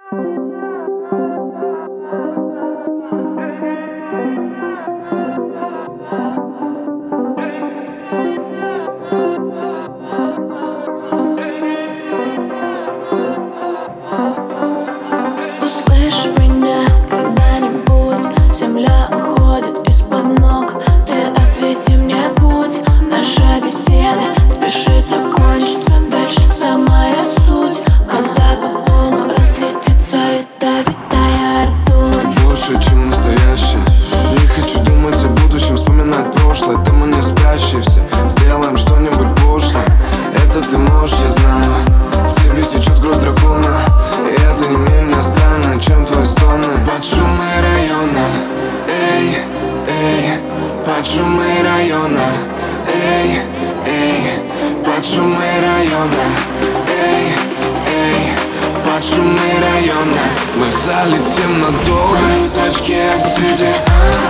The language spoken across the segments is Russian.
Услышь меня когда-нибудь, земля уходит из-под ног. Ты освети мне путь, наша беседа спешит закончиться. Дальше самая суть, когда по полу разлетится ядовитая ртуть. Ты больше, чем настоящее. Не хочу думать о будущем, вспоминать прошлое. Ты мы не спящие все, сделаем что-нибудь пошлое. Это ты можешь, я знаю. В тебе течет кровь дракона, и это не менее странно, чем твои стоны. Под шумы района, эй, эй, под шумы района, эй, эй, под шумы района, эй, эй, под шумы района. Мы залетим надолго. Твои зрачки обсидианы,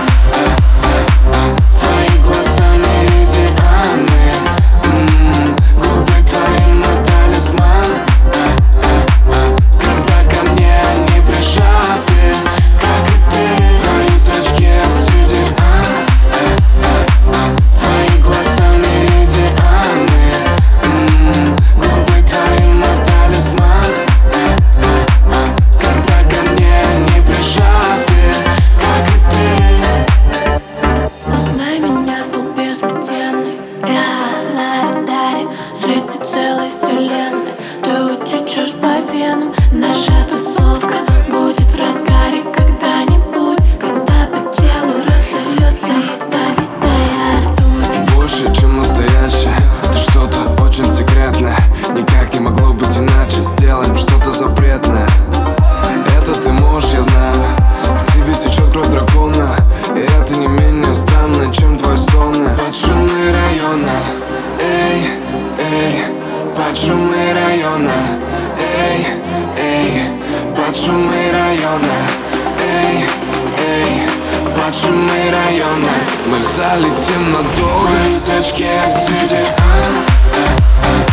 твои глаза меридианы, губы твои мой талисман. Когда ко мне они прижаты, как и ты. Твои зрачки обсидианы, твои глаза меридианы, губы твои мой талисман. Когда ко мне они прижаты, как и ты. Узнай меня в толпе сметенной. Я на радаре среди целой вселенной. Ты утечешь по венам. Наша тусовка будет в разгаре когда-нибудь, когда по телу разольется ядовитая ртуть. Больше, чем настоящее, это что-то очень секретное. Никак не могло быть иначе, сделаем что-то запретное. Это ты можешь, я знаю. В тебе течет кровь дракона, и это не менее странно, чем твои стоны. Под шумы района, эй, эй, под шумы района, эй, эй, под шумы района, эй, эй, под шумы района. Мы залетим надолго. Твои зрачки обсидианы,